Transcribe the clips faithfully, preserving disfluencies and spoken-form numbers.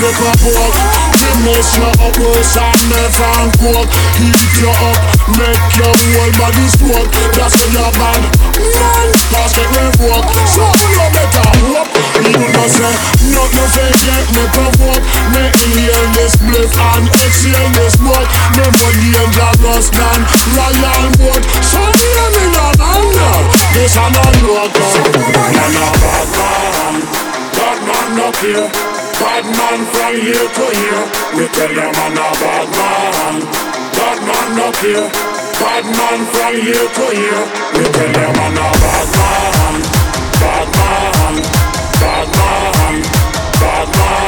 flip a book. We mess you up worse and never coke. Heat you up, make your whole body stroke. That's when you're bad, man, pass get revoked. So you better hope. You know say, nothing fake yet, me provoke. Me inhale this bliff and exhale this smoke. Me more dangerous than Royal Boat. So me and me not under. This a not local. Man a bad man, bad man up here. Bad man from here to here. We tell them man a bad man, bad man up here. Bad man from here to here. We tell them man a bad man, bad man, bad man, bad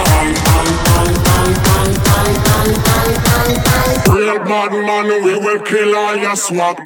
man. Real bad man, we will kill all your swag.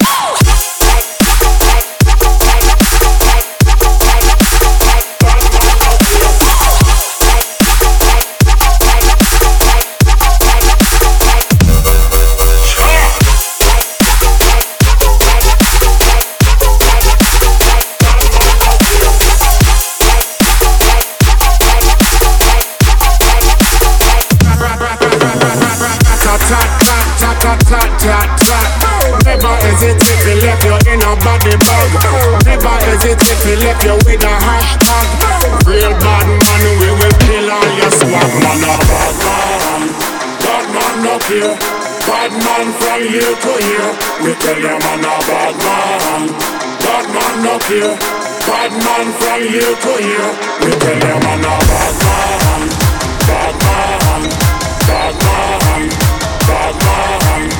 Never hesitate to left you in a body bag. Never hesitate to left you with a hashtag. Real bad man, we will kill all your swag. Man a bad man, bad man up here. Bad man from here to here. We tell you man a bad man, bad man up here. Bad man from here to here. We tell you man a bad man, bad man, bad man, bad man.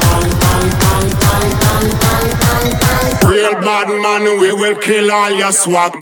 Real bad man, we will kill all your swag.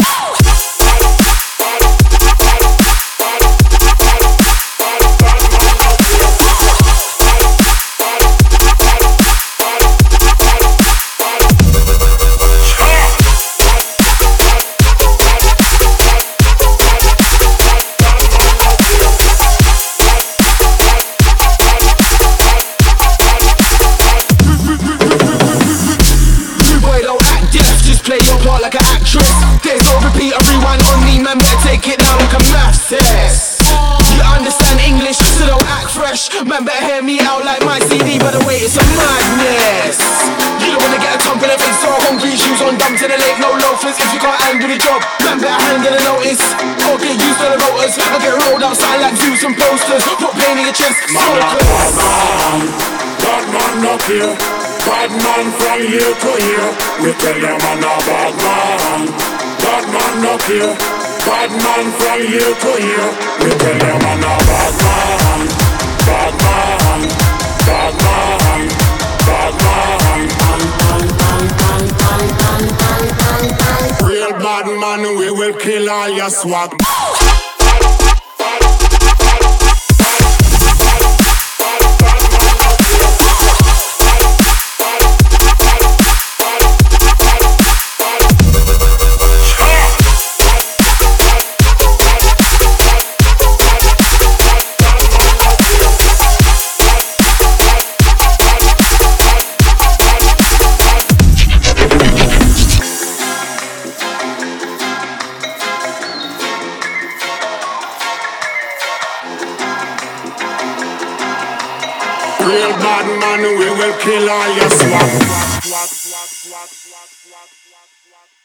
Man better hear me out like my C D, by the way it's a madness. You don't wanna get a tongue for the face, so hungry shoes on, dumb to the lake, no loafers. If you can't handle the job, man better handle the notice. Or get used to the rotors, or get rolled outside like views and posters. Put pain in your chest, smokers. Bad man, bad man up here. Bad man from here to here. We tell them man a bad man, bad man up here. Bad man from here to here. We tell them man a bad man, bad man, bad man, bad man. Real bad man, we will kill all your swag. Real bad man, we will kill all your swag.